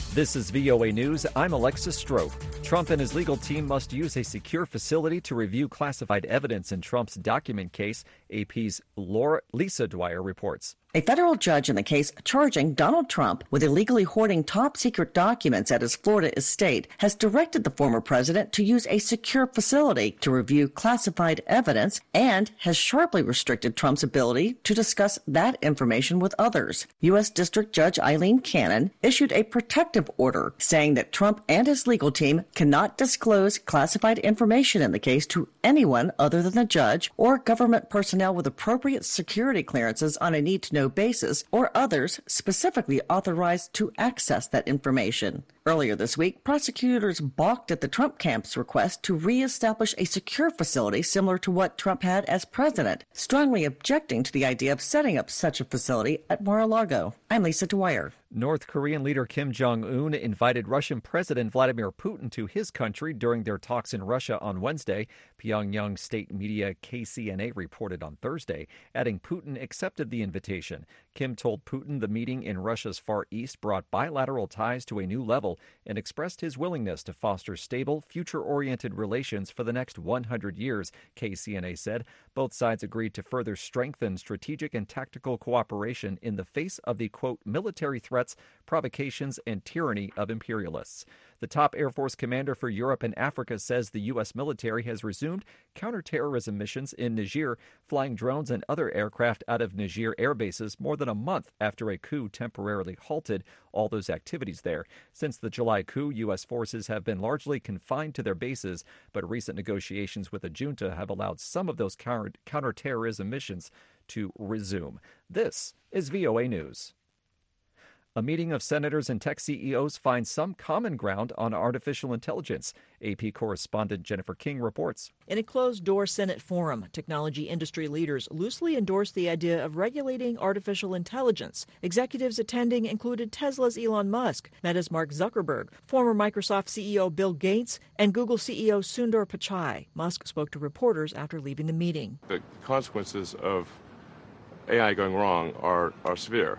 This is VOA News. I'm Alexis Strope. Trump and his legal team must use a secure facility to review classified evidence in Trump's document case, AP's Lisa Dwyer reports. A federal judge in the case charging Donald Trump with illegally hoarding top-secret documents at his Florida estate has directed the former president to use a secure facility to review classified evidence and has sharply restricted Trump's ability to discuss that information with others. U.S. District Judge Eileen Cannon issued a protective order saying that Trump and his legal team cannot disclose classified information in the case to anyone other than the judge or government personnel with appropriate security clearances on a need-to-know basis or others specifically authorized to access that information. Earlier this week, prosecutors balked at the Trump camp's request to reestablish a secure facility similar to what Trump had as president, strongly objecting to the idea of setting up such a facility at Mar-a-Lago. I'm Lisa Dwyer. North Korean leader Kim Jong-un invited Russian President Vladimir Putin to his country during their talks in Russia on Wednesday. Pyongyang state media KCNA reported on Thursday, adding Putin accepted the invitation. Kim told Putin the meeting in Russia's Far East brought bilateral ties to a new level and expressed his willingness to foster stable, future-oriented relations for the next 100 years, KCNA said. Both sides agreed to further strengthen strategic and tactical cooperation in the face of the, quote, military threats, provocations, and tyranny of imperialists. The top Air Force commander for Europe and Africa says the U.S. military has resumed counterterrorism missions in Niger, flying drones and other aircraft out of Niger air bases more than a month after a coup temporarily halted all those activities there. Since the July coup, U.S. forces have been largely confined to their bases, but recent negotiations with the junta have allowed some of those counterterrorism missions to resume. This is VOA News. A meeting of senators and tech CEOs finds some common ground on artificial intelligence. AP correspondent Jennifer King reports. In a closed-door Senate forum, technology industry leaders loosely endorsed the idea of regulating artificial intelligence. Executives attending included Tesla's Elon Musk, Meta's Mark Zuckerberg, former Microsoft CEO Bill Gates, and Google CEO Sundar Pichai. Musk spoke to reporters after leaving the meeting. The consequences of AI going wrong are severe.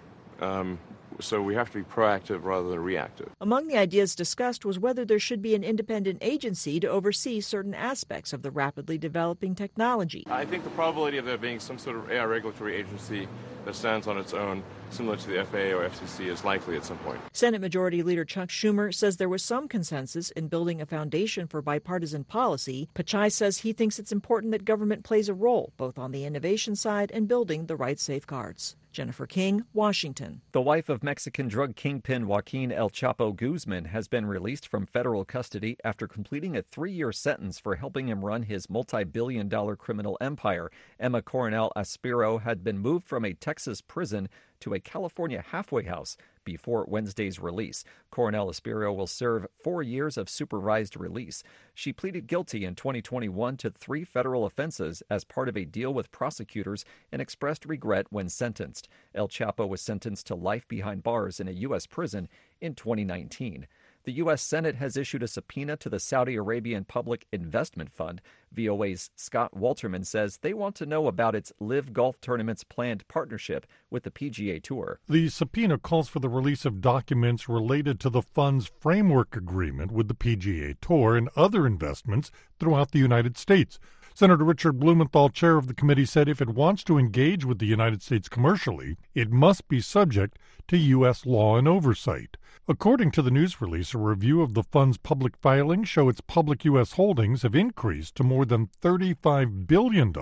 So we have to be proactive rather than reactive. Among the ideas discussed was whether there should be an independent agency to oversee certain aspects of the rapidly developing technology. I think the probability of there being some sort of AI regulatory agency that stands on its own, similar to the FAA or FCC, is likely at some point. Senate Majority Leader Chuck Schumer says there was some consensus in building a foundation for bipartisan policy. Pichai says he thinks it's important that government plays a role, both on the innovation side and building the right safeguards. Jennifer King, Washington. The wife of Mexican drug kingpin Joaquin El Chapo Guzman has been released from federal custody after completing a 3-year sentence for helping him run his multi-billion-dollar criminal empire. Emma Coronel Aspiro had been moved from a Texas prison to a California halfway house before Wednesday's release. Coronel Aspiro will serve 4 years of supervised release. She pleaded guilty in 2021 to 3 federal offenses as part of a deal with prosecutors and expressed regret when sentenced. El Chapo was sentenced to life behind bars in a U.S. prison in 2019. The U.S. Senate has issued a subpoena to the Saudi Arabian Public Investment Fund. VOA's Scott Walterman says they want to know about its Live Golf Tournament's planned partnership with the PGA Tour. The subpoena calls for the release of documents related to the fund's framework agreement with the PGA Tour and other investments throughout the United States. Senator Richard Blumenthal, chair of the committee, said if it wants to engage with the United States commercially, it must be subject to U.S. law and oversight. According to the news release, a review of the fund's public filings show its public U.S. holdings have increased to more than $35 billion,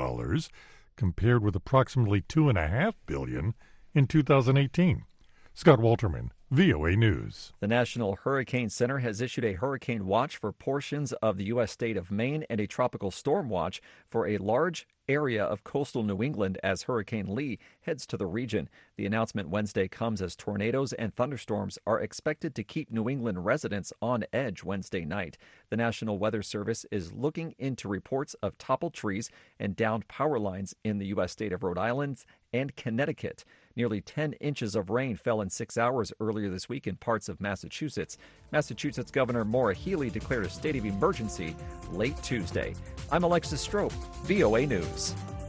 compared with approximately $2.5 billion in 2018. Scott Walterman, VOA News. The National Hurricane Center has issued a hurricane watch for portions of the U.S. state of Maine and a tropical storm watch for a large area of coastal New England as Hurricane Lee heads to the region. The announcement Wednesday comes as tornadoes and thunderstorms are expected to keep New England residents on edge Wednesday night. The National Weather Service is looking into reports of toppled trees and downed power lines in the U.S. state of Rhode Island and Connecticut. Nearly 10 inches of rain fell in 6 hours earlier this week in parts of Massachusetts. Massachusetts Governor Maura Healey declared a state of emergency late Tuesday. I'm Alexis Strope, VOA News.